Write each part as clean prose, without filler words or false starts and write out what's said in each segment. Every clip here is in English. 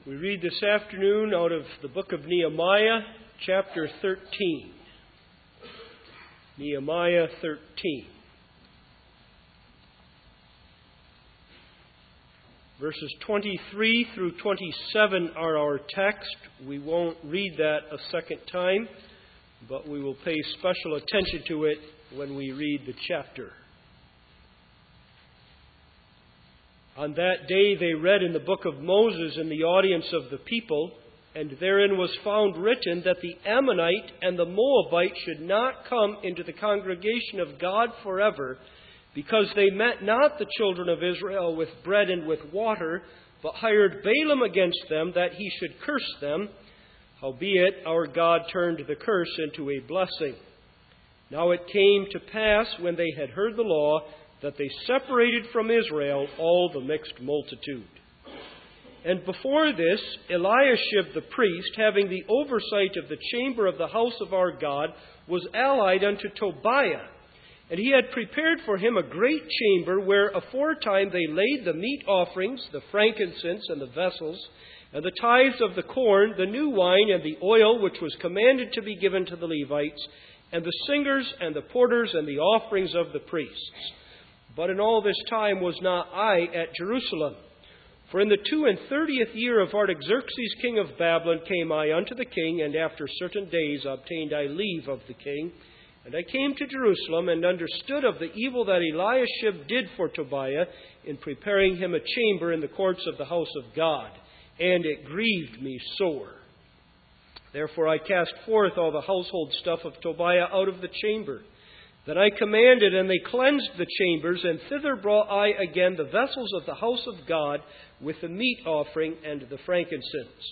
We read this afternoon out of the book of Nehemiah, chapter 13. Nehemiah 13. Verses 23 through 27 are our text. We won't read that a second time, but we will pay special attention to it when we read the chapter. On that day they read in the book of Moses in the audience of the people, and therein was found written that the Ammonite and the Moabite should not come into the congregation of God forever, because they met not the children of Israel with bread and with water, but hired Balaam against them that he should curse them. Howbeit our God turned the curse into a blessing. Now it came to pass, when they had heard the law, that they separated from Israel all the mixed multitude. And before this, Eliashib the priest, having the oversight of the chamber of the house of our God, was allied unto Tobiah. And he had prepared for him a great chamber, where aforetime they laid the meat offerings, the frankincense, and the vessels, and the tithes of the corn, the new wine, and the oil, which was commanded to be given to the Levites, and the singers, and the porters, and the offerings of the priests. But in all this time was not I at Jerusalem. For in the 32 year of Artaxerxes king of Babylon came I unto the king, and after certain days obtained I leave of the king. And I came to Jerusalem, and understood of the evil that Eliashib did for Tobiah, in preparing him a chamber in the courts of the house of God. And it grieved me sore. Therefore I cast forth all the household stuff of Tobiah out of the chamber. Then I commanded, and they cleansed the chambers, and thither brought I again the vessels of the house of God, with the meat offering and the frankincense.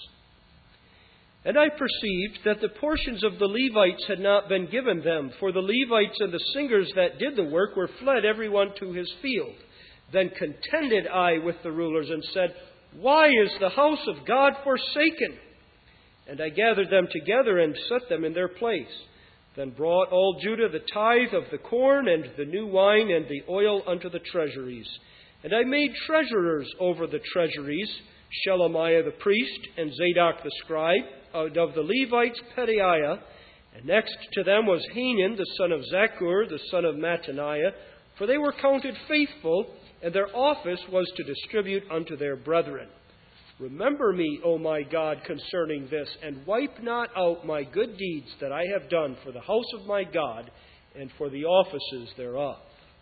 And I perceived that the portions of the Levites had not been given them, for the Levites and the singers that did the work were fled every one to his field. Then contended I with the rulers, and said, Why is the house of God forsaken? And I gathered them together, and set them in their place. Then brought all Judah the tithe of the corn, and the new wine, and the oil unto the treasuries. And I made treasurers over the treasuries, Shelemiah the priest, and Zadok the scribe, and of the Levites Pedaiah. And next to them was Hanan the son of Zaccur, the son of Mattaniah, for they were counted faithful, and their office was to distribute unto their brethren. Remember me, O my God, concerning this, and wipe not out my good deeds that I have done for the house of my God, and for the offices thereof.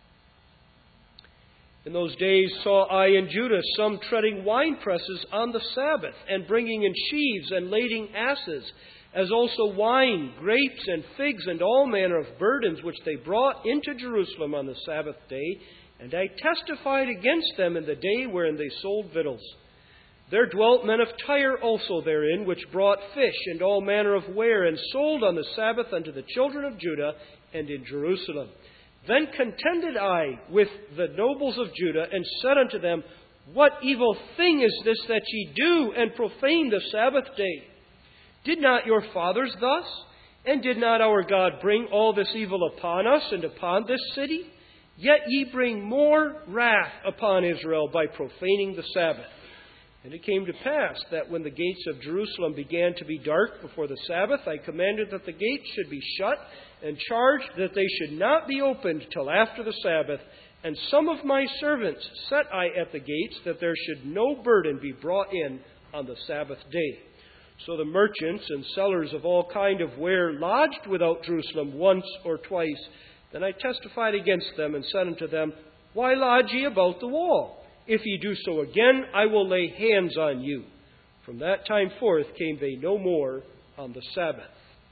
In those days saw I in Judah some treading winepresses on the Sabbath, and bringing in sheaves and lading asses, as also wine, grapes, and figs, and all manner of burdens, which they brought into Jerusalem on the Sabbath day. And I testified against them in the day wherein they sold victuals. There dwelt men of Tyre also therein, which brought fish and all manner of ware, and sold on the Sabbath unto the children of Judah and in Jerusalem. Then contended I with the nobles of Judah, and said unto them, What evil thing is this that ye do, and profane the Sabbath day? Did not your fathers thus? And did not our God bring all this evil upon us and upon this city? Yet ye bring more wrath upon Israel by profaning the Sabbath. And it came to pass that when the gates of Jerusalem began to be dark before the Sabbath, I commanded that the gates should be shut, and charged that they should not be opened till after the Sabbath. And some of my servants set I at the gates, that there should no burden be brought in on the Sabbath day. So the merchants and sellers of all kind of ware lodged without Jerusalem once or twice. Then I testified against them, and said unto them, Why lodge ye about the wall? If ye do so again, I will lay hands on you. From that time forth came they no more on the Sabbath.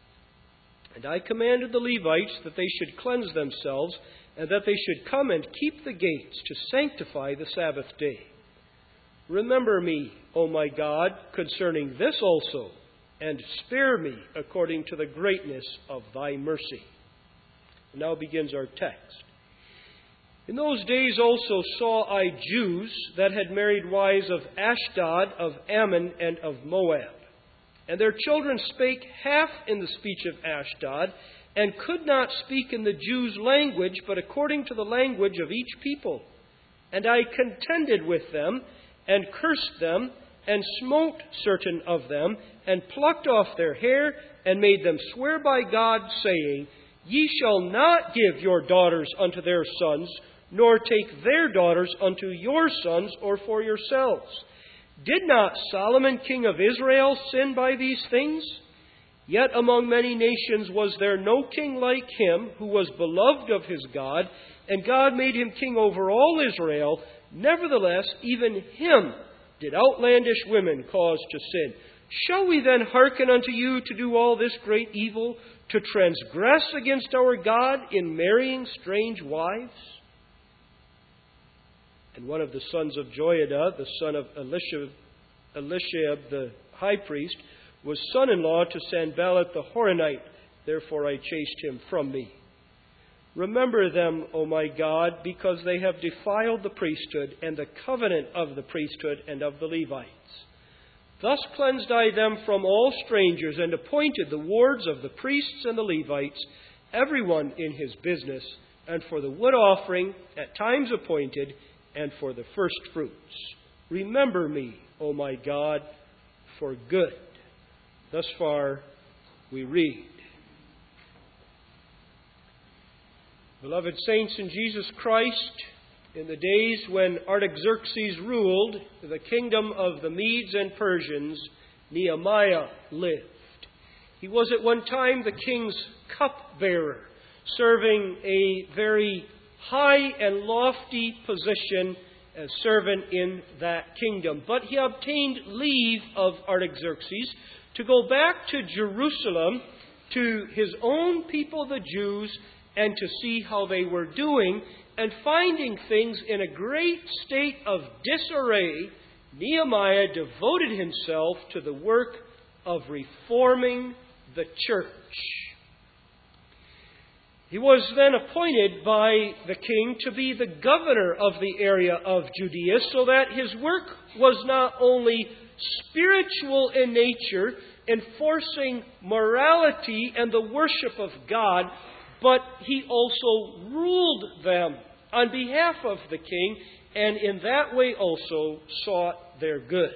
And I commanded the Levites that they should cleanse themselves, and that they should come and keep the gates to sanctify the Sabbath day. Remember me, O my God, concerning this also, and spare me according to the greatness of thy mercy. And now begins our text. In those days also saw I Jews that had married wives of Ashdod, of Ammon, and of Moab. And their children spake half in the speech of Ashdod, and could not speak in the Jews' language, but according to the language of each people. And I contended with them, and cursed them, and smote certain of them, and plucked off their hair, and made them swear by God, saying, Ye shall not give your daughters unto their sons, nor take their daughters unto your sons, or for yourselves. Did not Solomon king of Israel sin by these things? Yet among many nations was there no king like him, who was beloved of his God, and God made him king over all Israel. Nevertheless, even him did outlandish women cause to sin. Shall we then hearken unto you to do all this great evil, to transgress against our God in marrying strange wives? And one of the sons of Joiada, the son of Eliashib the high priest, was son-in-law to Sanballat the Horonite. Therefore I chased him from me. Remember them, O my God, because they have defiled the priesthood and the covenant of the priesthood and of the Levites. Thus cleansed I them from all strangers, and appointed the wards of the priests and the Levites, everyone in his business, and for the wood offering at times appointed, and for the first fruits. Remember me, O my God, for good. Thus far we read. Beloved saints in Jesus Christ, in the days when Artaxerxes ruled the kingdom of the Medes and Persians, Nehemiah lived. He was at one time the king's cupbearer, serving a very high and lofty position as servant in that kingdom. But he obtained leave of Artaxerxes to go back to Jerusalem, to his own people, the Jews, and to see how they were doing. And finding things in a great state of disarray, Nehemiah devoted himself to the work of reforming the church. He was then appointed by the king to be the governor of the area of Judea, so that his work was not only spiritual in nature, enforcing morality and the worship of God, but he also ruled them on behalf of the king, and in that way also sought their good.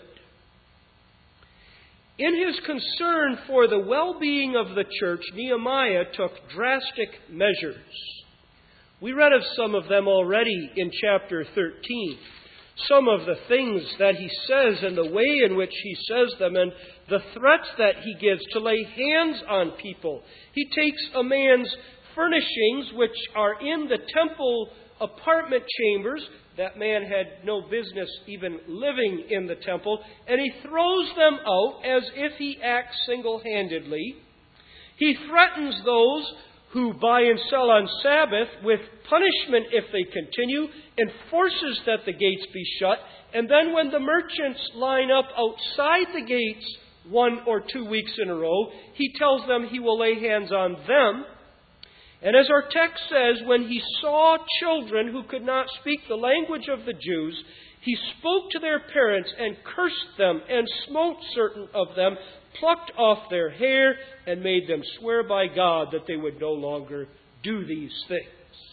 In his concern for the well-being of the church, Nehemiah took drastic measures. We read of some of them already in chapter 13. Some of the things that he says and the way in which he says them and the threats that he gives to lay hands on people. He takes a man's furnishings, which are in the temple apartment chambers. That man had no business even living in the temple, and he throws them out as if he acts single-handedly. He threatens those who buy and sell on Sabbath with punishment if they continue, enforces that the gates be shut, and then when the merchants line up outside the gates 1 or 2 weeks in a row, he tells them he will lay hands on them. And as our text says, when he saw children who could not speak the language of the Jews, he spoke to their parents and cursed them and smote certain of them, plucked off their hair, and made them swear by God that they would no longer do these things.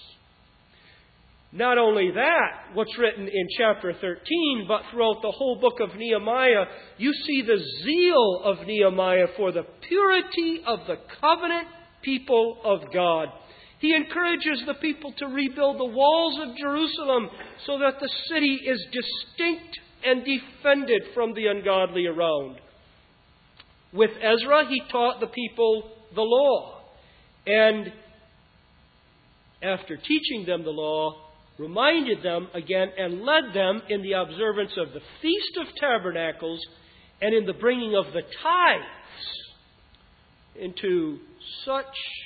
Not only that, what's written in chapter 13, but throughout the whole book of Nehemiah, you see the zeal of Nehemiah for the purity of the covenant people of God. He encourages the people to rebuild the walls of Jerusalem so that the city is distinct and defended from the ungodly around. With Ezra, he taught the people the law. And after teaching them the law, reminded them again and led them in the observance of the Feast of Tabernacles and in the bringing of the tithes into such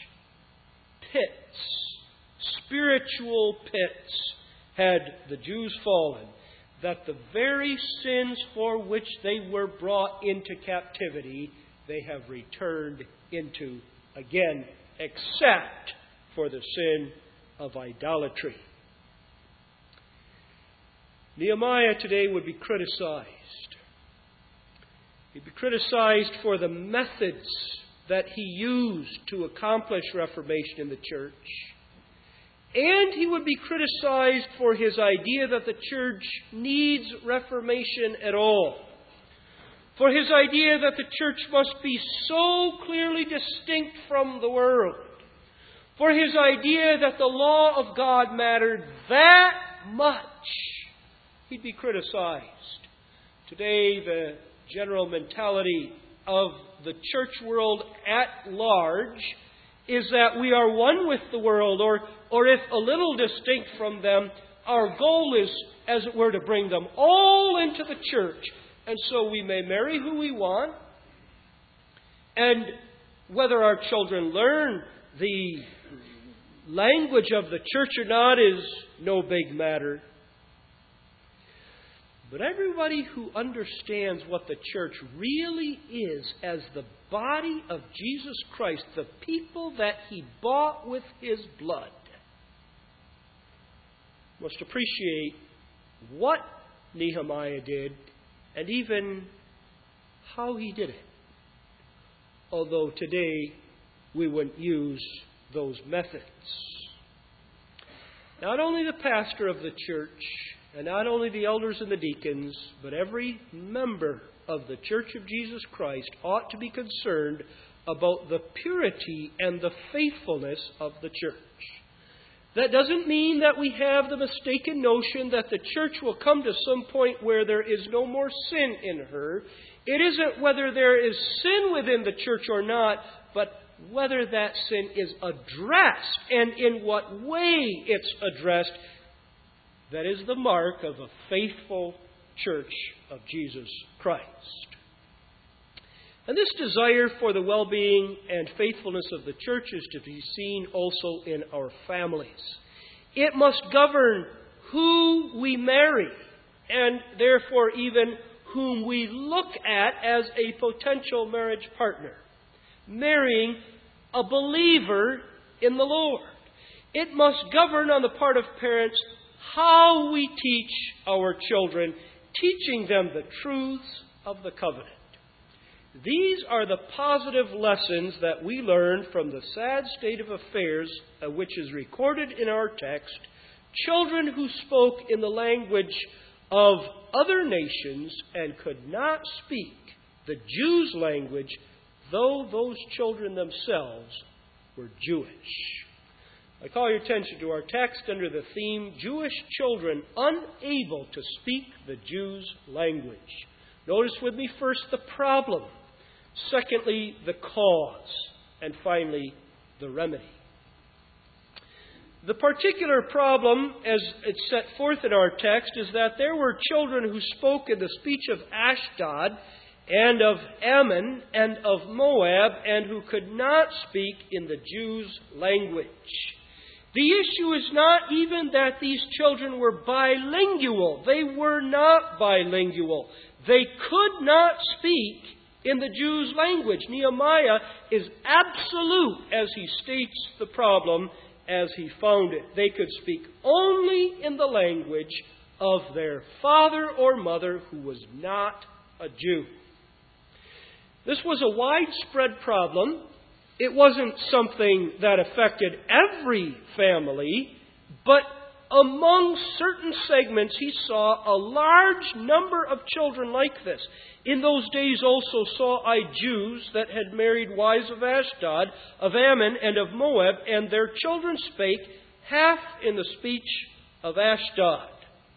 pits, spiritual pits, had the Jews fallen, that the very sins for which they were brought into captivity, they have returned into again, except for the sin of idolatry. Nehemiah today would be criticized. He'd be criticized for the methods that he used to accomplish reformation in the church. And he would be criticized for his idea that the church needs reformation at all. for his idea that the church must be so clearly distinct from the world, for his idea that the law of God mattered that much, he'd be criticized. Today, the general mentality of the church world at large is that we are one with the world, or if a little distinct from them, our goal is, as it were, to bring them all into the church. And so we may marry who we want, and whether our children learn the language of the church or not is no big matter. But everybody who understands what the church really is as the body of Jesus Christ, the people that He bought with His blood, must appreciate what Nehemiah did and even how he did it. Although today we wouldn't use those methods. Not only the pastor of the church, and not only the elders and the deacons, but every member of the Church of Jesus Christ ought to be concerned about the purity and the faithfulness of the church. That doesn't mean that we have the mistaken notion that the church will come to some point where there is no more sin in her. It isn't whether there is sin within the church or not, but whether that sin is addressed and in what way it's addressed. That is the mark of a faithful church of Jesus Christ. And this desire for the well-being and faithfulness of the church is to be seen also in our families. It must govern who we marry, and therefore even whom we look at as a potential marriage partner. Marrying a believer in the Lord. It must govern on the part of parents how we teach our children, teaching them the truths of the covenant. These are the positive lessons that we learn from the sad state of affairs which is recorded in our text. Children who spoke in the language of other nations and could not speak the Jews' language, though those children themselves were Jewish. I call your attention to our text under the theme, Jewish children unable to speak the Jews' language. Notice with me first the problem. Secondly, the cause. And finally, the remedy. The particular problem, as it's set forth in our text, is that there were children who spoke in the speech of Ashdod and of Ammon and of Moab, and who could not speak in the Jews' language. The issue is not even that these children were bilingual. They were not bilingual. They could not speak in the Jews' language. Nehemiah is absolute as he states the problem as he found it. They could speak only in the language of their father or mother who was not a Jew. This was a widespread problem. It wasn't something that affected every family, but among certain segments he saw a large number of children like this. In those days also saw I Jews that had married wives of Ashdod, of Ammon, and of Moab, and their children spake half in the speech of Ashdod.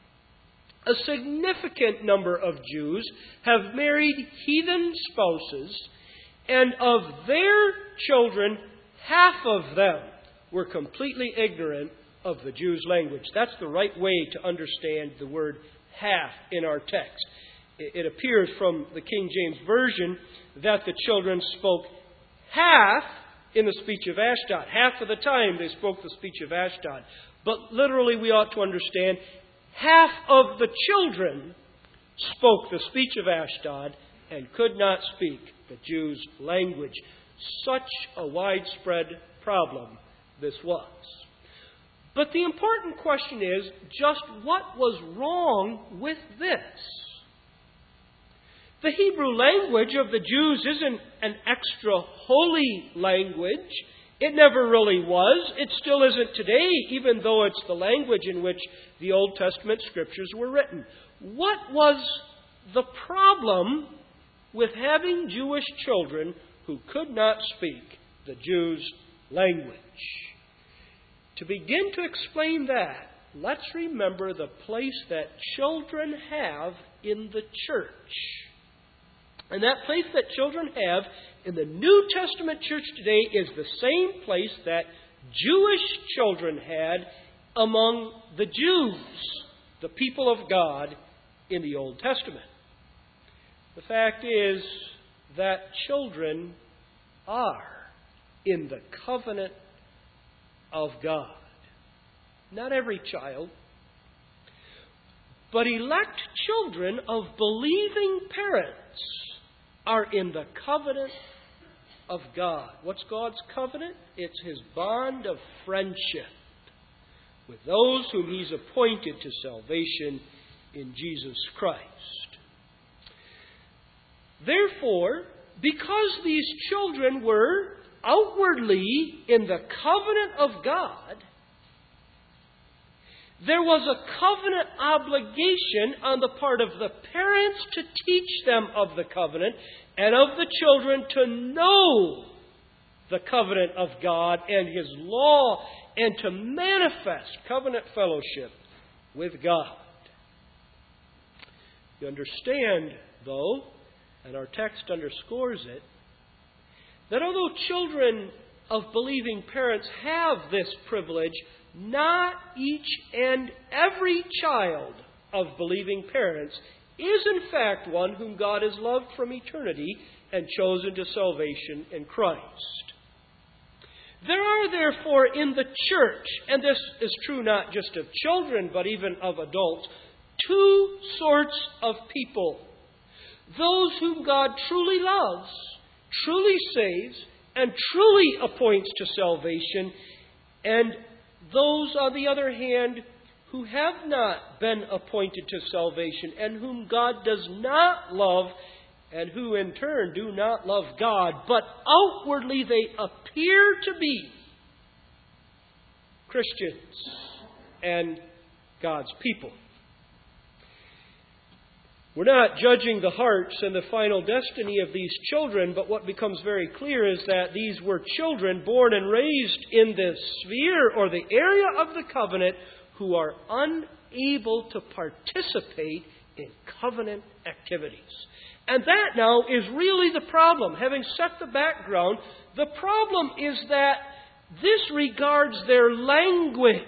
A significant number of Jews have married heathen spouses, and of their children, half of them were completely ignorant of the Jews' language. That's the right way to understand the word half in our text. It appears from the King James Version that the children spoke half in the speech of Ashdod. Half of the time they spoke the speech of Ashdod. But literally we ought to understand half of the children spoke the speech of Ashdod and could not speak the Jews' language. Such a widespread problem this was. But the important question is, just what was wrong with this? The Hebrew language of the Jews isn't an extra holy language. It never really was. It still isn't today, even though it's the language in which the Old Testament scriptures were written. What was the problem with having Jewish children who could not speak the Jews' language. To begin to explain that, let's remember the place that children have in the church. And that place that children have in the New Testament church today is the same place that Jewish children had among the Jews, the people of God in the Old Testament. The fact is that children are in the covenant of God. Not every child, but elect children of believing parents are in the covenant of God. What's God's covenant? It's His bond of friendship with those whom He's appointed to salvation in Jesus Christ. Therefore, because these children were outwardly in the covenant of God, there was a covenant obligation on the part of the parents to teach them of the covenant and of the children to know the covenant of God and His law and to manifest covenant fellowship with God. You understand, though, and our text underscores it, that although children of believing parents have this privilege, not each and every child of believing parents is in fact one whom God has loved from eternity and chosen to salvation in Christ. There are therefore in the church, and this is true not just of children but even of adults, two sorts of people. Those whom God truly loves, truly saves, and truly appoints to salvation, and those, on the other hand, who have not been appointed to salvation and whom God does not love and who in turn do not love God, but outwardly they appear to be Christians and God's people. We're not judging the hearts and the final destiny of these children, but what becomes very clear is that these were children born and raised in the sphere or the area of the covenant who are unable to participate in covenant activities. And that now is really the problem. Having set the background, the problem is that this regards their language.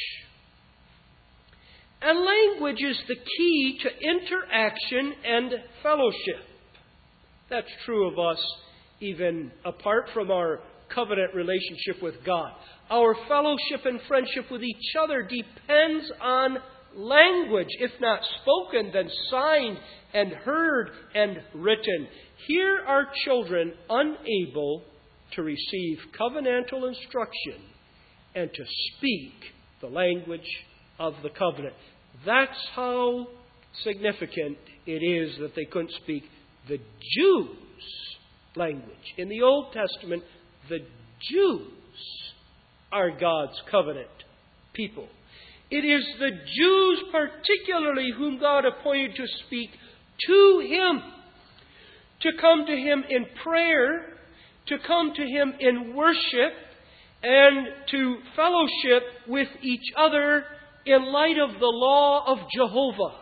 And language is the key to interaction and fellowship. That's true of us even apart from our covenant relationship with God. Our fellowship and friendship with each other depends on language, if not spoken, then signed and heard and written. Here are children unable to receive covenantal instruction and to speak the language of the covenant. That's how significant it is that they couldn't speak the Jews' language. In the Old Testament, the Jews are God's covenant people. It is the Jews particularly whom God appointed to speak to Him, to come to Him in prayer, to come to Him in worship, and to fellowship with each other in light of the law of Jehovah.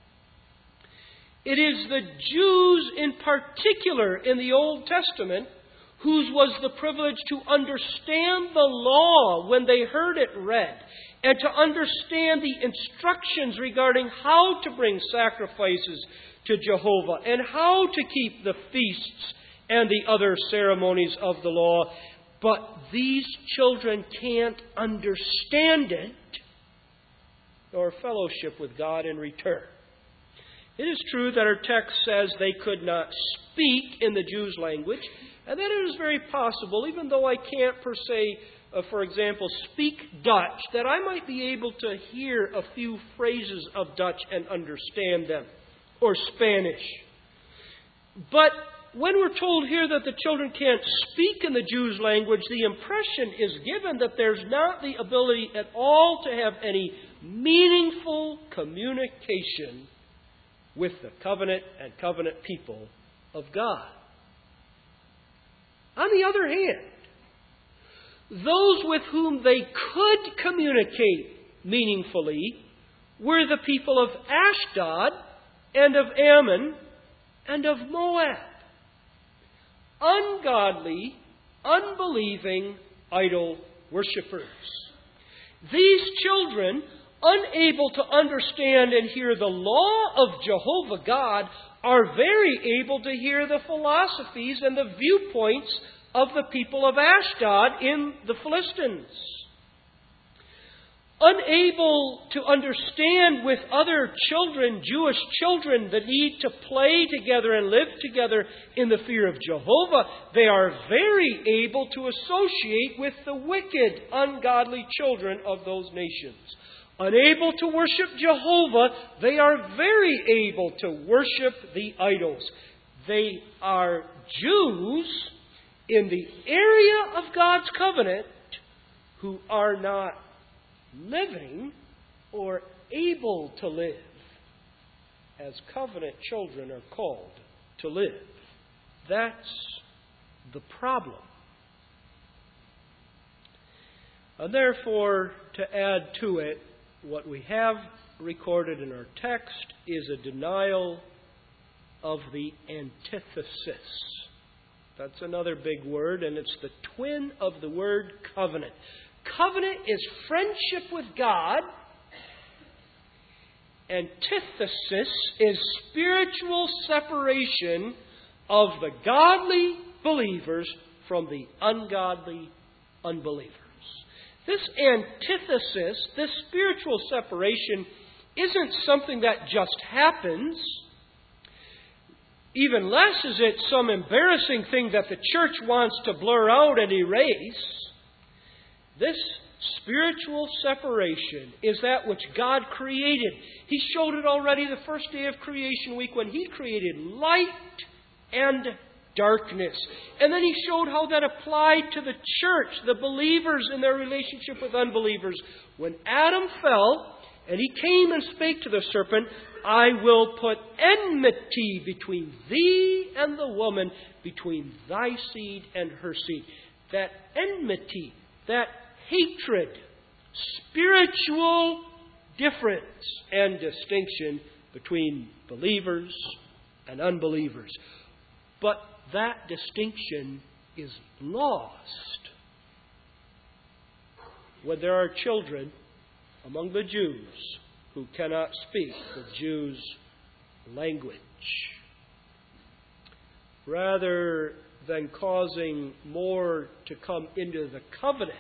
It is the Jews in particular in the Old Testament whose was the privilege to understand the law when they heard it read, and to understand the instructions regarding how to bring sacrifices to Jehovah and how to keep the feasts and the other ceremonies of the law. But these children can't understand it nor fellowship with God in return. It is true that our text says they could not speak in the Jews' language, and that it is very possible, even though I can't per se, for example, speak Dutch, that I might be able to hear a few phrases of Dutch and understand them, or Spanish. But when we're told here that the children can't speak in the Jews' language, the impression is given that there's not the ability at all to have any meaningful communication with the covenant and covenant people of God. On the other hand, those with whom they could communicate meaningfully were the people of Ashdod and of Ammon and of Moab. Ungodly, unbelieving idol worshippers. These children, unable to understand and hear the law of Jehovah God, are very able to hear the philosophies and the viewpoints of the people of Ashdod in the Philistines. Unable to understand with other children, Jewish children, the need to play together and live together in the fear of Jehovah, they are very able to associate with the wicked, ungodly children of those nations. Unable to worship Jehovah, they are very able to worship the idols. They are Jews in the area of God's covenant who are not living or able to live as covenant children are called to live. That's the problem. And therefore, to add to it, what we have recorded in our text is a denial of the antithesis. That's another big word, and it's the twin of the word covenant. Covenant is friendship with God. Antithesis is spiritual separation of the godly believers from the ungodly unbelievers. This antithesis, this spiritual separation, isn't something that just happens. Even less is it some embarrassing thing that the church wants to blur out and erase. This spiritual separation is that which God created. He showed it already the first day of creation week when He created light and darkness. And then He showed how that applied to the church, the believers in their relationship with unbelievers. When Adam fell and he came and spake to the serpent, I will put enmity between thee and the woman, between thy seed and her seed. That enmity, that hatred, spiritual difference and distinction between believers and unbelievers. But that distinction is lost when there are children among the Jews who cannot speak the Jews' language. Rather than causing more to come into the covenant,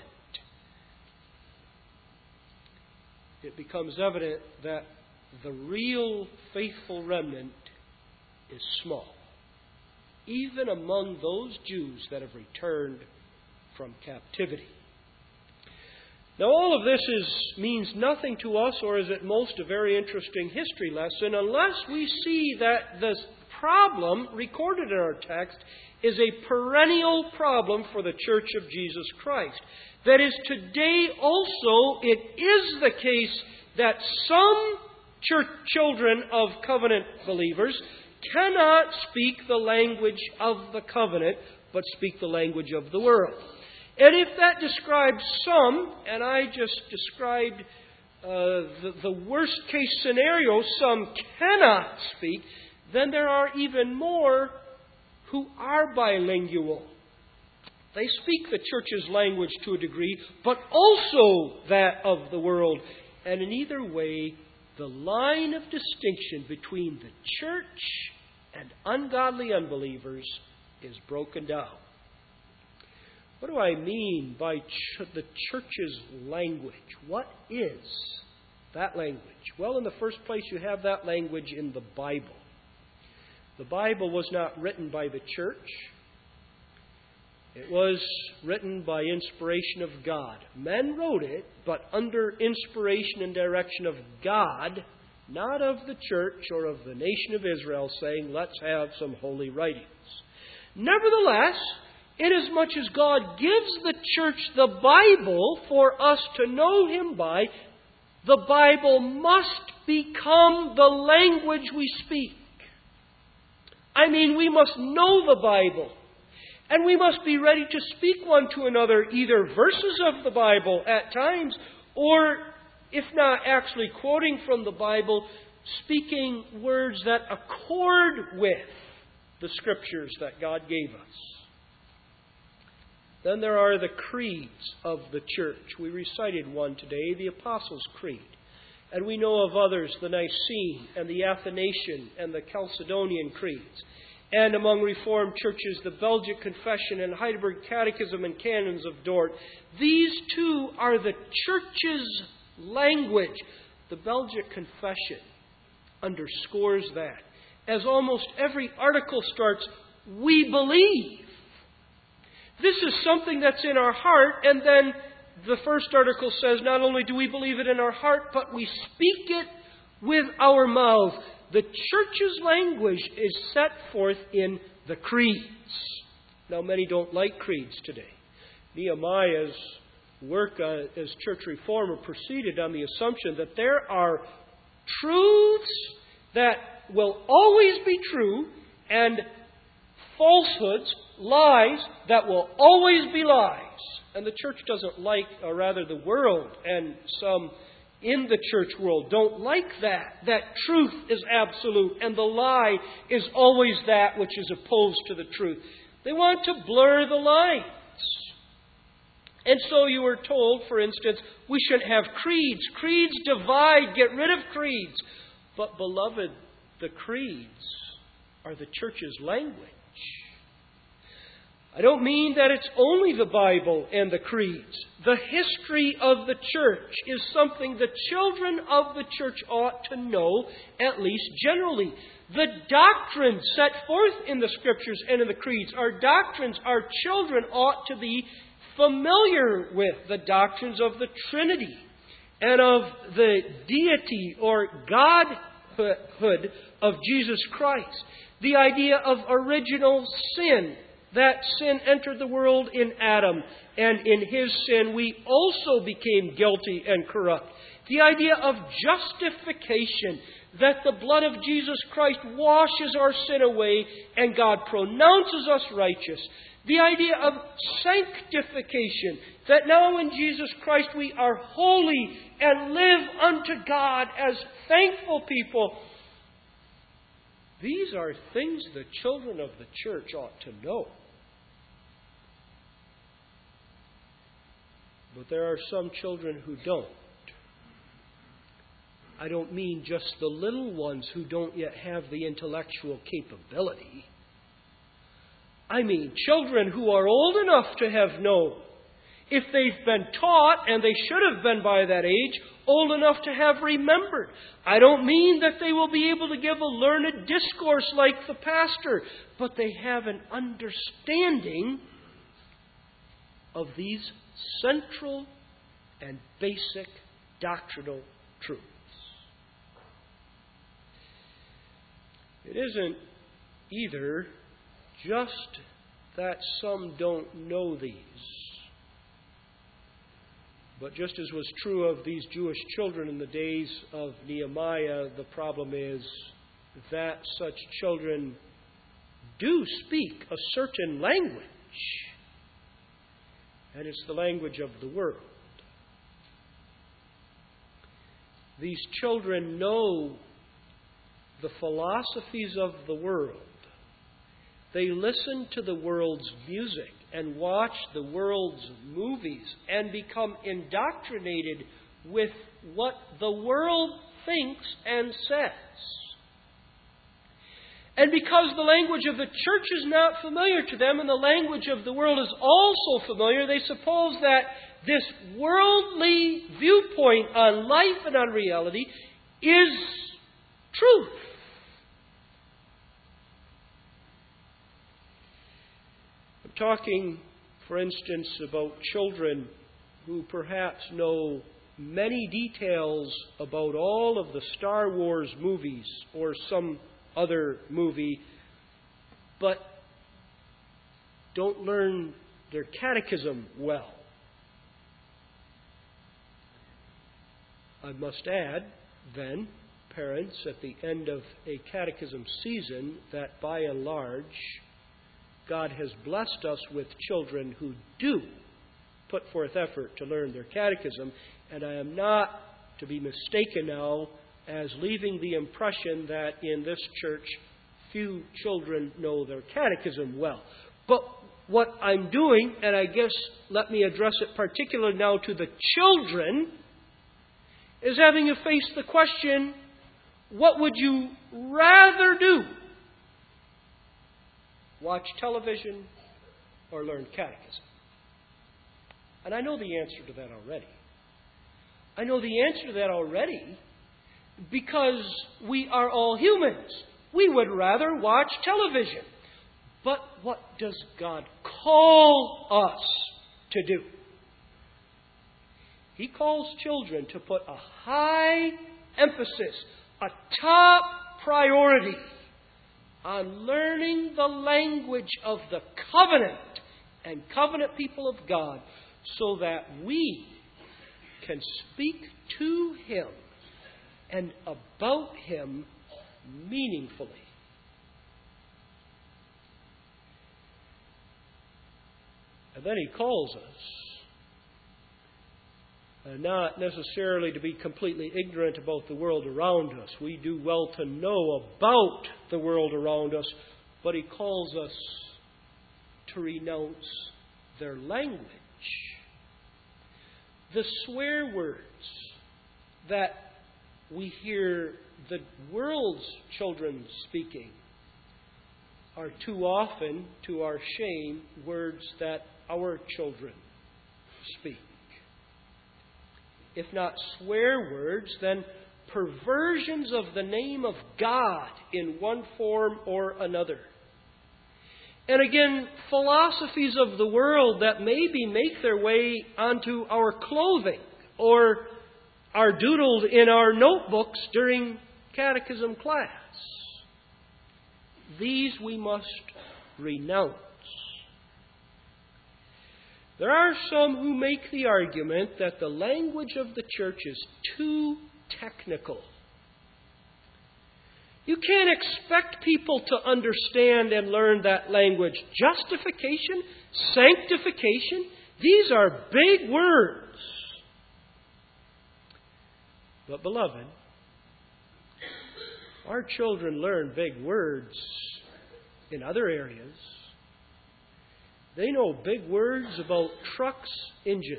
it becomes evident that the real faithful remnant is small, even among those Jews that have returned from captivity. Now, all of this means nothing to us, or is at most a very interesting history lesson, unless we see that this problem recorded in our text is a perennial problem for the Church of Jesus Christ. That is, today also it is the case that some children of covenant believers cannot speak the language of the covenant, but speak the language of the world. And if that describes some, and I just described the worst case scenario, some cannot speak, then there are even more who are bilingual. They speak the church's language to a degree, but also that of the world. And in either way, the line of distinction between the church and ungodly unbelievers is broken down. What do I mean by the church's language? What is that language? Well, in the first place, you have that language in the Bible. The Bible was not written by the church. It was written by inspiration of God. Men wrote it, but under inspiration and direction of God, not of the church or of the nation of Israel, saying, let's have some holy writings. Nevertheless, inasmuch as God gives the church the Bible for us to know Him by, the Bible must become the language we speak. I mean, we must know the Bible. And we must be ready to speak one to another, either verses of the Bible at times, or, if not actually quoting from the Bible, speaking words that accord with the Scriptures that God gave us. Then there are the creeds of the church. We recited one today, the Apostles' Creed. And we know of others, the Nicene and the Athanasian and the Chalcedonian creeds. And among Reformed churches, the Belgic Confession and Heidelberg Catechism and Canons of Dort. These two are the church's language. The Belgic Confession underscores that. As almost every article starts, we believe. This is something that's in our heart, and then the first article says not only do we believe it in our heart, but we speak it with our mouth. The church's language is set forth in the creeds. Now, many don't like creeds today. Nehemiah's work as church reformer proceeded on the assumption that there are truths that will always be true and falsehoods, lies that will always be lies. And the church doesn't like, or rather the world and some in the church world don't like that. That truth is absolute and the lie is always that which is opposed to the truth. They want to blur the lines. And so you were told, for instance, we shouldn't have creeds. Creeds divide. Get rid of creeds. But, beloved, the creeds are the church's language. I don't mean that it's only the Bible and the creeds. The history of the church is something the children of the church ought to know, at least generally. The doctrines set forth in the Scriptures and in the creeds are doctrines our children ought to be familiar with. The doctrines of the Trinity and of the deity or Godhood of Jesus Christ. The idea of original sin. That sin entered the world in Adam, and in his sin we also became guilty and corrupt. The idea of justification, that the blood of Jesus Christ washes our sin away and God pronounces us righteous. The idea of sanctification, that now in Jesus Christ we are holy and live unto God as thankful people. These are things the children of the church ought to know. But there are some children who don't. I don't mean just the little ones who don't yet have the intellectual capability. I mean children who are old enough to have known. If they've been taught, and they should have been by that age, old enough to have remembered. I don't mean that they will be able to give a learned discourse like the pastor, but they have an understanding of these central and basic doctrinal truths. It isn't either just that some don't know these, but just as was true of these Jewish children in the days of Nehemiah, the problem is that such children do speak a certain language. And it's the language of the world. These children know the philosophies of the world. They listen to the world's music and watch the world's movies and become indoctrinated with what the world thinks and says. And because the language of the church is not familiar to them and the language of the world is also familiar, they suppose that this worldly viewpoint on life and on reality is truth. I'm talking, for instance, about children who perhaps know many details about all of the Star Wars movies or some other movie, but don't learn their catechism well. I must add, then, parents at the end of a catechism season that by and large God has blessed us with children who do put forth effort to learn their catechism, and I am not to be mistaken now as leaving the impression that in this church few children know their catechism well. But what I'm doing, and I guess let me address it particularly now to the children, is having you face the question, what would you rather do? Watch television or learn catechism? And I know the answer to that already. I know the answer to that already because we are all humans. We would rather watch television. But what does God call us to do? He calls children to put a high emphasis, a top priority on learning the language of the covenant and covenant people of God so that we can speak to Him and about Him meaningfully. And then He calls us not necessarily to be completely ignorant about the world around us. We do well to know about the world around us, but He calls us to renounce their language. The swear words that we hear the world's children speaking are too often, to our shame, words that our children speak. If not swear words, then perversions of the name of God in one form or another. And again, philosophies of the world that maybe make their way onto our clothing or are doodled in our notebooks during catechism class. These we must renounce. There are some who make the argument that the language of the church is too technical. You can't expect people to understand and learn that language. Justification, sanctification, these are big words. But beloved, our children learn big words in other areas. They know big words about trucks, engines.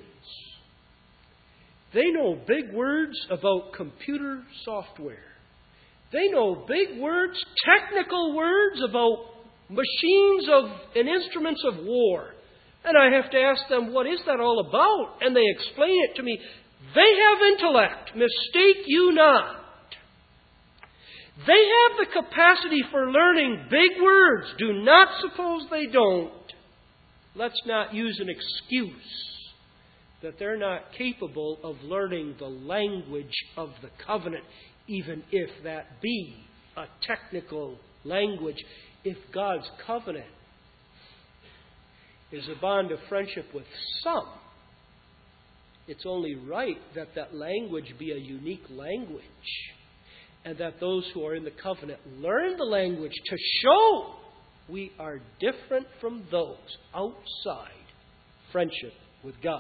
They know big words about computer software. They know big words, technical words about machines and instruments of war. And I have to ask them, what is that all about? And they explain it to me. They have intellect, mistake you not. They have the capacity for learning big words. Do not suppose they don't. Let's not use an excuse that they're not capable of learning the language of the covenant, even if that be a technical language. If God's covenant is a bond of friendship with some, it's only right that that language be a unique language, and that those who are in the covenant learn the language to show we are different from those outside friendship with God.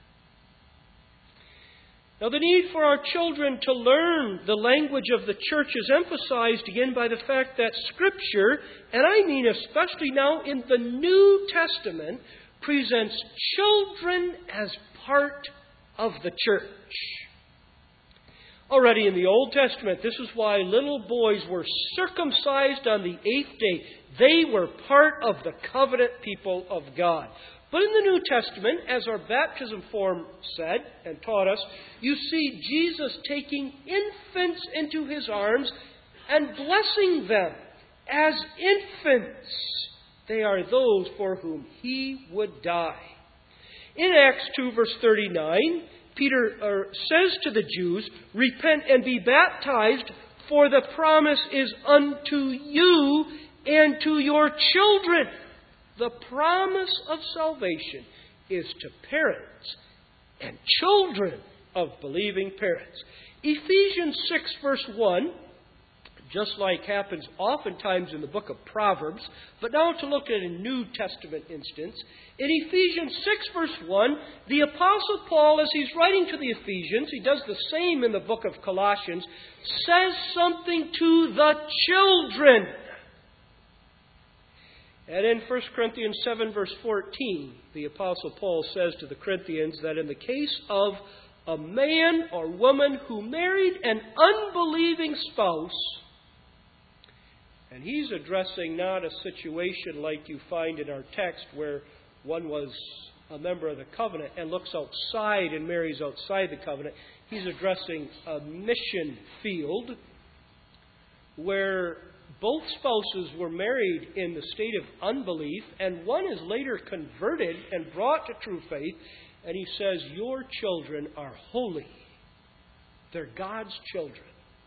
Now, the need for our children to learn the language of the church is emphasized again by the fact that Scripture, and I mean especially now in the New Testament, presents children as part of the church. Already in the Old Testament, this is why little boys were circumcised on the 8th day. They were part of the covenant people of God. But in the New Testament, as our baptism form said and taught us, you see Jesus taking infants into His arms and blessing them as infants. They are those for whom He would die. In Acts 2, verse 39, Peter says to the Jews, "Repent and be baptized, for the promise is unto you and to your children." The promise of salvation is to parents and children of believing parents. Ephesians 6, verse 1, just like happens oftentimes in the book of Proverbs, but now to look at a New Testament instance. In Ephesians 6, verse 1, the Apostle Paul, as he's writing to the Ephesians, he does the same in the book of Colossians, says something to the children. And in 1 Corinthians 7, verse 14, the Apostle Paul says to the Corinthians that in the case of a man or woman who married an unbelieving spouse, and he's addressing not a situation like you find in our text where one was a member of the covenant and looks outside and marries outside the covenant. He's addressing a mission field where both spouses were married in the state of unbelief, and one is later converted and brought to true faith, and he says, your children are holy. They're God's children.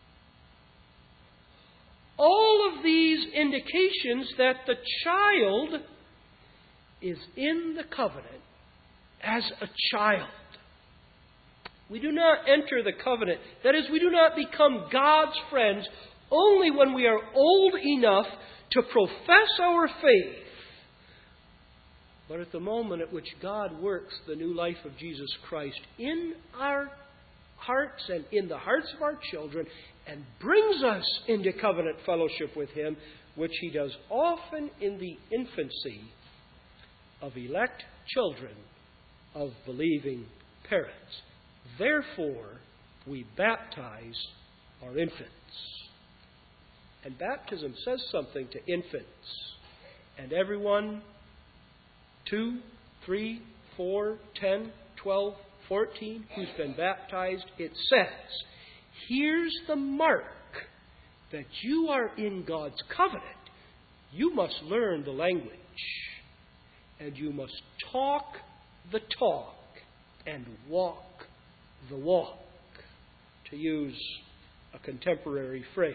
All of these indications that the child is in the covenant as a child. We do not enter the covenant. That is, we do not become God's friends only when we are old enough to profess our faith. But at the moment at which God works the new life of Jesus Christ in our hearts and in the hearts of our children and brings us into covenant fellowship with Him, which He does often in the infancy of elect children of believing parents. Therefore, we baptize our infants. And baptism says something to infants. And everyone 2, 3, 4, 10, 12, 14 who's been baptized, it says, here's the mark that you are in God's covenant. You must learn the language. And you must talk the talk and walk the walk, to use a contemporary phrase.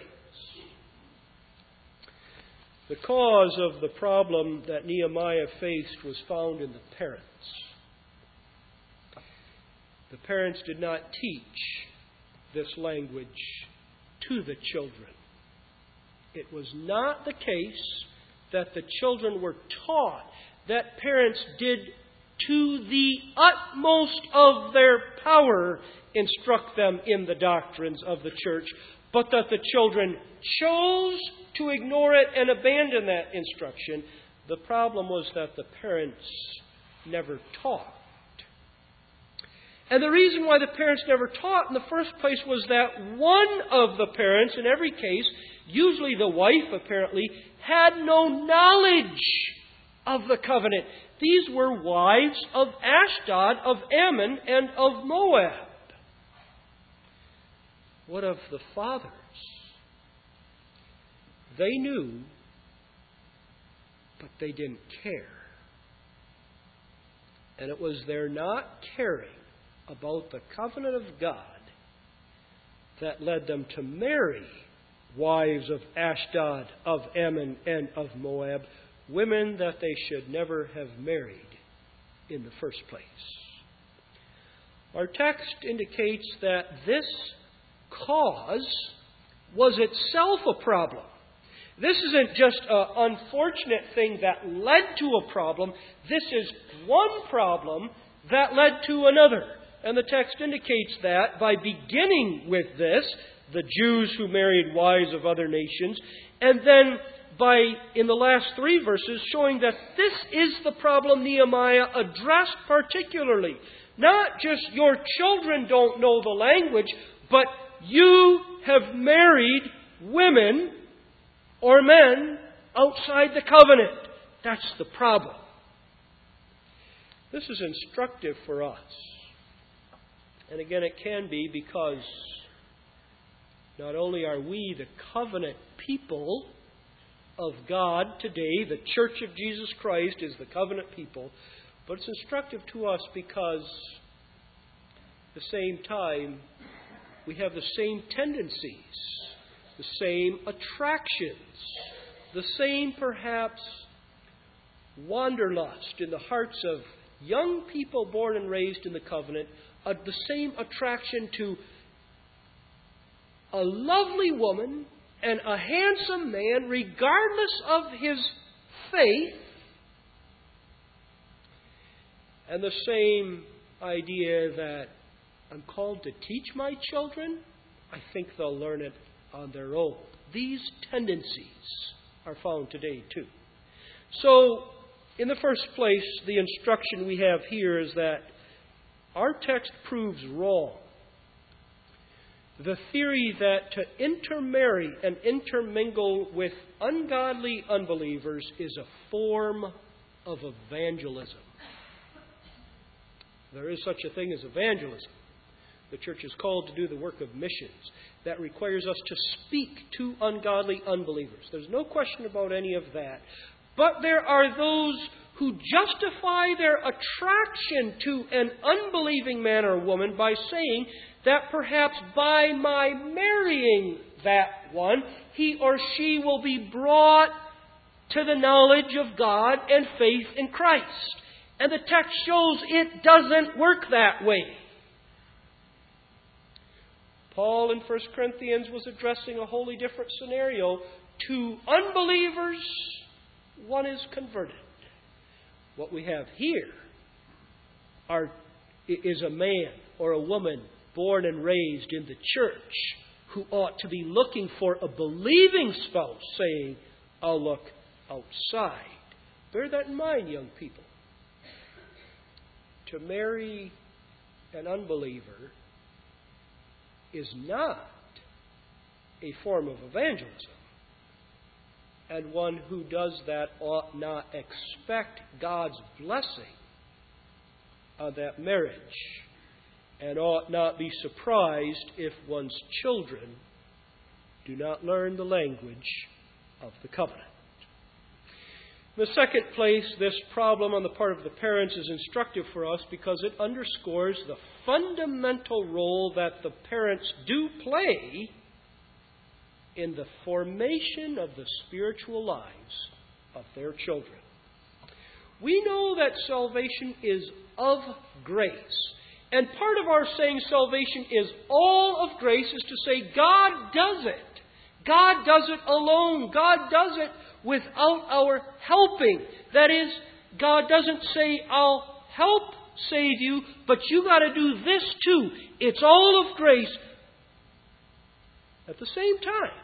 The cause of the problem that Nehemiah faced was found in the parents. The parents did not teach this language to the children. It was not the case that the children were taught, that parents did to the utmost of their power instruct them in the doctrines of the church, but that the children chose to ignore it and abandon that instruction. The problem was that the parents never taught. And the reason why the parents never taught in the first place was that one of the parents, in every case, usually the wife apparently, had no knowledge of the covenant. These were wives of Ashdod, of Ammon, and of Moab. What of the fathers? They knew, but they didn't care. And it was their not caring about the covenant of God that led them to marry wives of Ashdod, of Ammon, and of Moab, women that they should never have married in the first place. Our text indicates that this cause was itself a problem. This isn't just an unfortunate thing that led to a problem. This is one problem that led to another. And the text indicates that by beginning with this, the Jews who married wives of other nations, and then by, in the last 3 verses, showing that this is the problem Nehemiah addressed particularly. Not just your children don't know the language, but you have married women or men outside the covenant. That's the problem. This is instructive for us. And again, it can be because not only are we the covenant people of God today, the Church of Jesus Christ is the covenant people, but it's instructive to us because at the same time we have the same tendencies, the same attractions, the same perhaps wanderlust in the hearts of young people born and raised in the covenant, the same attraction to a lovely woman and a handsome man, regardless of his faith. And the same idea that I'm called to teach my children, I think they'll learn it on their own. These tendencies are found today too. So, in the first place, the instruction we have here is that our text proves wrong the theory that to intermarry and intermingle with ungodly unbelievers is a form of evangelism. There is such a thing as evangelism. The church is called to do the work of missions. That requires us to speak to ungodly unbelievers. There's no question about any of that. But there are those who justify their attraction to an unbelieving man or woman by saying that perhaps by my marrying that one, he or she will be brought to the knowledge of God and faith in Christ. And the text shows it doesn't work that way. Paul in 1 Corinthians was addressing a wholly different scenario. To unbelievers, one is converted. What we have here is a man or a woman born and raised in the church who ought to be looking for a believing spouse, saying, I'll look outside. Bear that in mind, young people. To marry an unbeliever is not a form of evangelism. And one who does that ought not expect God's blessing on that marriage, and ought not be surprised if one's children do not learn the language of the covenant. In the second place, this problem on the part of the parents is instructive for us because it underscores the fundamental role that the parents do play in the formation of the spiritual lives of their children. We know that salvation is of grace. And part of our saying salvation is all of grace is to say God does it. God does it alone. God does it without our helping. That is, God doesn't say, I'll help save you, but you got to do this too. It's all of grace. At the same time,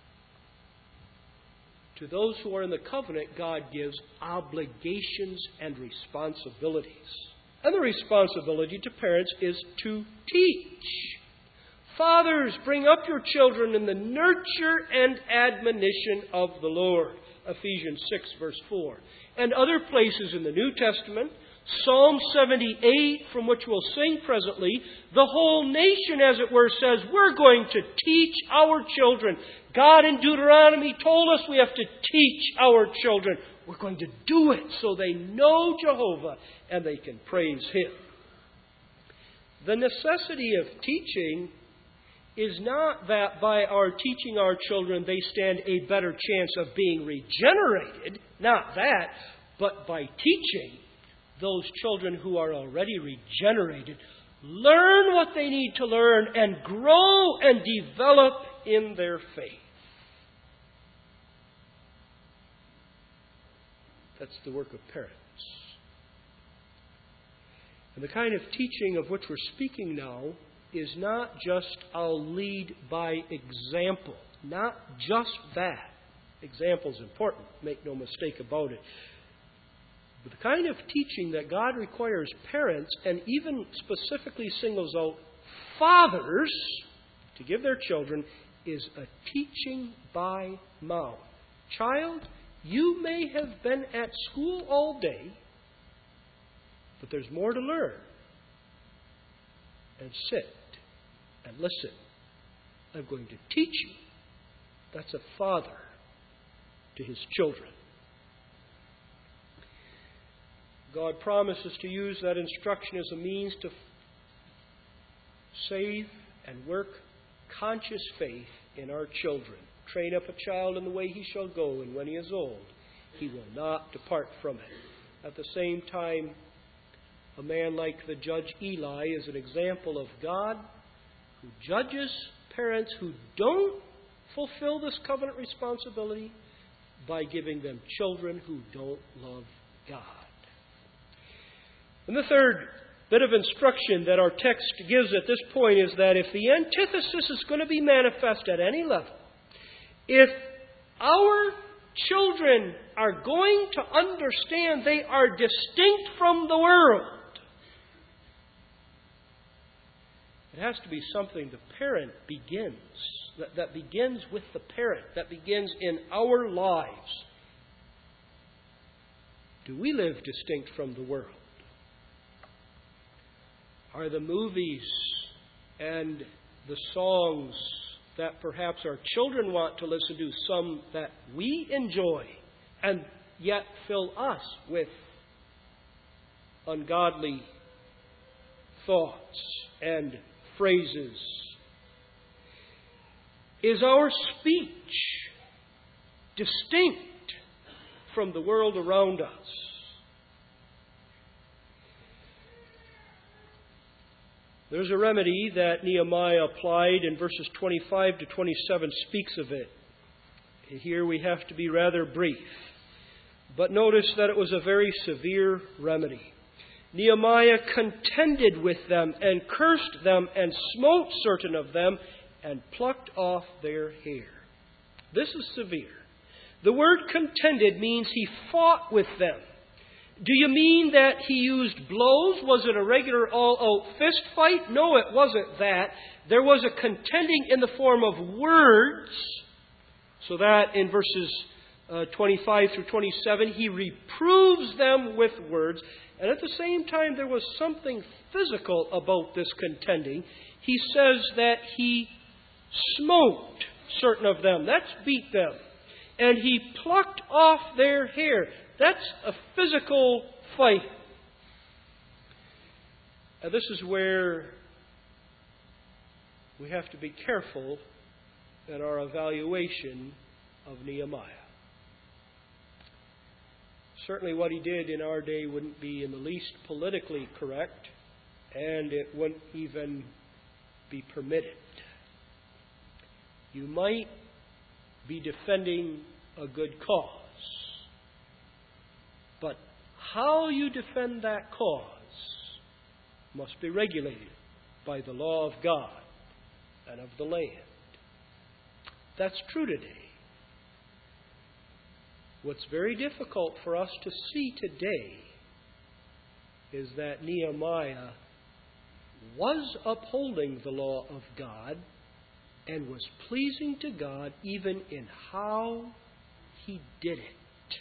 to those who are in the covenant, God gives obligations and responsibilities. And the responsibility to parents is to teach. Fathers, bring up your children in the nurture and admonition of the Lord. Ephesians 6, verse 4. And other places in the New Testament, Psalm 78, from which we'll sing presently, the whole nation, as it were, says, we're going to teach our children. God in Deuteronomy told us we have to teach our children. We're going to do it so they know Jehovah and they can praise Him. The necessity of teaching is not that by our teaching our children they stand a better chance of being regenerated. Not that. But by teaching, those children who are already regenerated learn what they need to learn and grow and develop in their faith. That's the work of parents. And the kind of teaching of which we're speaking now is not just I'll lead by example. Not just that. Example is important. Make no mistake about it. But the kind of teaching that God requires parents, and even specifically singles out fathers to give their children, is a teaching by mouth. Child, you may have been at school all day, but there's more to learn. And sit and listen. I'm going to teach you. That's a father to his children. God promises to use that instruction as a means to save and work conscious faith in our children. Train up a child in the way he shall go, and when he is old, he will not depart from it. At the same time, a man like the judge Eli is an example of God who judges parents who don't fulfill this covenant responsibility by giving them children who don't love God. And the third bit of instruction that our text gives at this point is that if the antithesis is going to be manifest at any level, if our children are going to understand they are distinct from the world, it has to be something the parent begins, that begins with the parent, that begins in our lives. Do we live distinct from the world? Are the movies and the songs that perhaps our children want to listen to some that we enjoy and yet fill us with ungodly thoughts and phrases? Is our speech distinct from the world around us? There's a remedy that Nehemiah applied in verses 25 to 27 speaks of it. Here we have to be rather brief. But notice that it was a very severe remedy. Nehemiah contended with them and cursed them and smote certain of them and plucked off their hair. This is severe. The word contended means he fought with them. Do you mean that he used blows? Was it a regular all-out fist fight? No, it wasn't that. There was a contending in the form of words. So that in verses 25 through 27, he reproves them with words. And at the same time, there was something physical about this contending. He says that he smote certain of them. That's beat them. And he plucked off their hair. That's a physical fight. And this is where we have to be careful in our evaluation of Nehemiah. Certainly what he did in our day wouldn't be in the least politically correct, and it wouldn't even be permitted. You might be defending a good cause, but how you defend that cause must be regulated by the law of God and of the land. That's true today. What's very difficult for us to see today is that Nehemiah was upholding the law of God and was pleasing to God even in how he did it.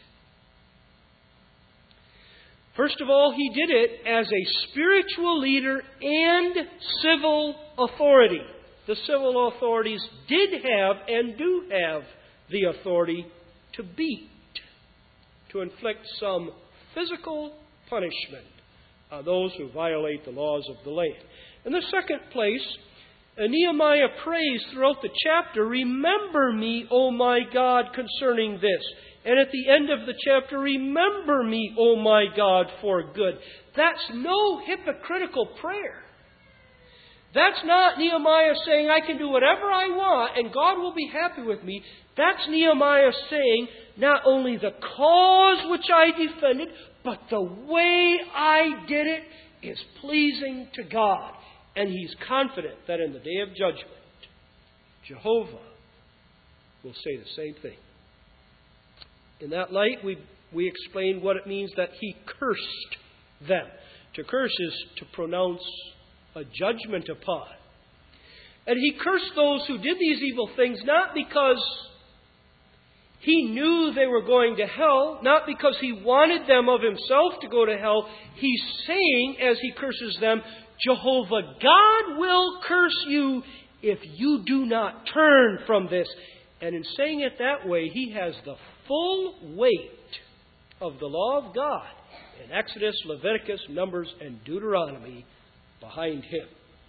First of all, he did it as a spiritual leader and civil authority. The civil authorities did have and do have the authority to beat, to inflict some physical punishment on those who violate the laws of the land. In the second place, Nehemiah prays throughout the chapter, "Remember me, O my God, concerning this." And at the end of the chapter, "Remember me, O my God, for good." That's no hypocritical prayer. That's not Nehemiah saying, "I can do whatever I want and God will be happy with me." That's Nehemiah saying, not only the cause which I defended, but the way I did it is pleasing to God. And he's confident that in the day of judgment, Jehovah will say the same thing. In that light, we explained what it means that he cursed them. To curse is to pronounce a judgment upon. And he cursed those who did these evil things not because he knew they were going to hell, not because he wanted them of himself to go to hell. He's saying, as he curses them, Jehovah God will curse you if you do not turn from this. And in saying it that way, he has the full weight of the law of God in Exodus, Leviticus, Numbers, and Deuteronomy behind him.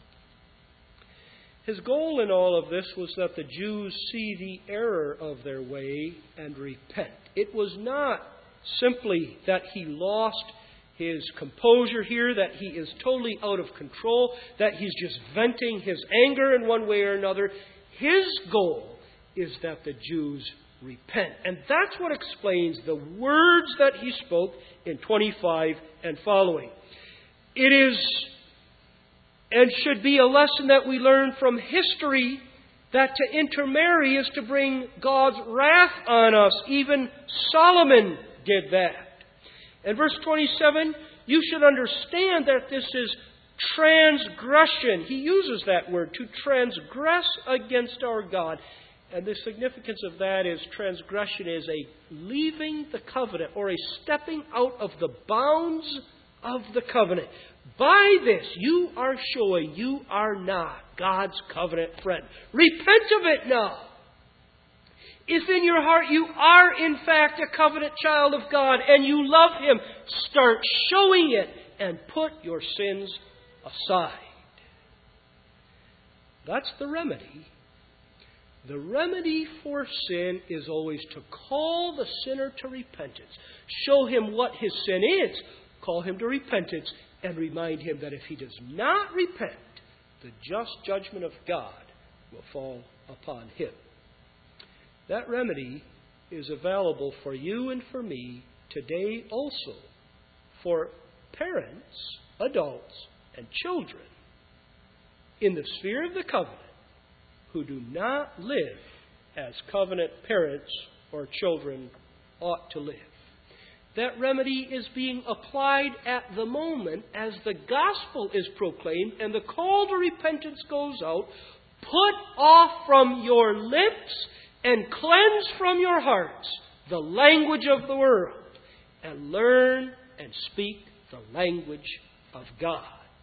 His goal in all of this was that the Jews see the error of their way and repent. It was not simply that he lost his composure here, that he is totally out of control, that he's just venting his anger in one way or another. His goal is that the Jews repent. And that's what explains the words that he spoke in 25 and following. It is and should be a lesson that we learn from history that to intermarry is to bring God's wrath on us. Even Solomon did that. And verse 27, you should understand that this is transgression. He uses that word, to transgress against our God. And the significance of that is transgression is a leaving the covenant or a stepping out of the bounds of the covenant. By this, you are showing you are not God's covenant friend. Repent of it now. If in your heart you are in fact a covenant child of God and you love Him, start showing it and put your sins aside. That's the remedy. The remedy for sin is always to call the sinner to repentance. Show him what his sin is. Call him to repentance and remind him that if he does not repent, the just judgment of God will fall upon him. That remedy is available for you and for me today also, for parents, adults, and children in the sphere of the covenant who do not live as covenant parents or children ought to live. That remedy is being applied at the moment as the gospel is proclaimed and the call to repentance goes out. Put off from your lips and cleanse from your hearts the language of the world and learn and speak the language of God.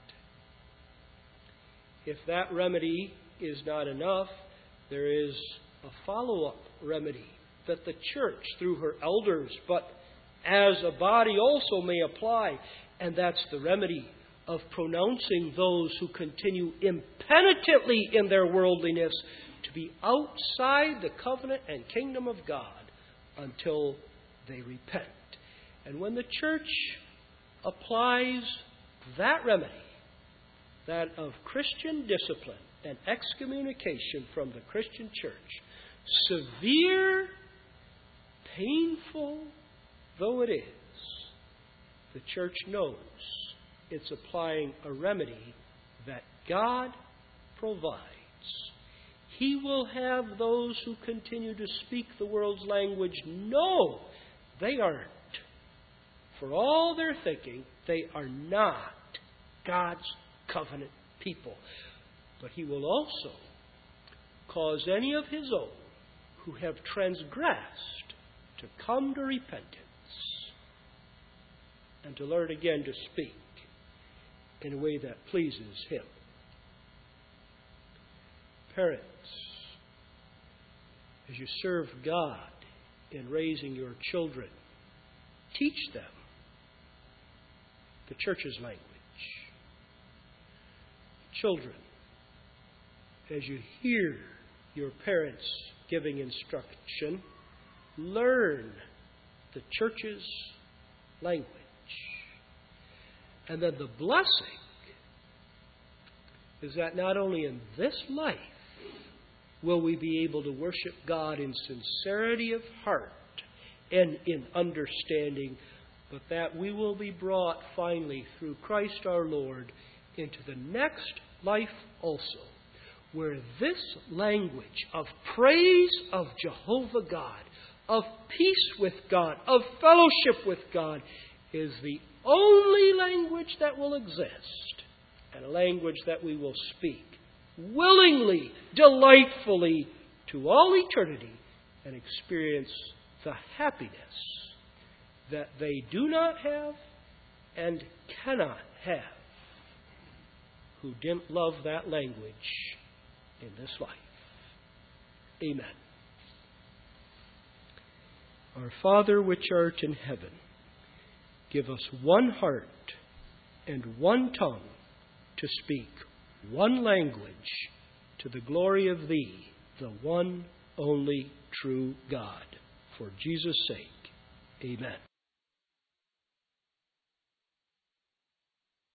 If that remedy is not enough, there is a follow-up remedy that the church, through her elders, but as a body also may apply, and that's the remedy of pronouncing those who continue impenitently in their worldliness to be outside the covenant and kingdom of God until they repent. And when the church applies that remedy, that of Christian discipline and excommunication from the Christian church, severe, painful though it is, the church knows it's applying a remedy that God provides. He will have those who continue to speak the world's language know they aren't. For all their thinking, they are not God's covenant people. But He will also cause any of His own who have transgressed to come to repentance and to learn again to speak in a way that pleases Him. Parents, as you serve God in raising your children, teach them the church's language. Children, as you hear your parents giving instruction, learn the church's language. And then the blessing is that not only in this life will we be able to worship God in sincerity of heart and in understanding, but that we will be brought finally through Christ our Lord into the next life also, where this language of praise of Jehovah God, of peace with God, of fellowship with God, is the only language that will exist, and a language that we will speak willingly, delightfully to all eternity, and experience the happiness that they do not have and cannot have who didn't love that language in this life. Amen. Our Father which art in heaven, give us one heart and one tongue to speak one language to the glory of Thee, the one only true God. For Jesus' sake, amen.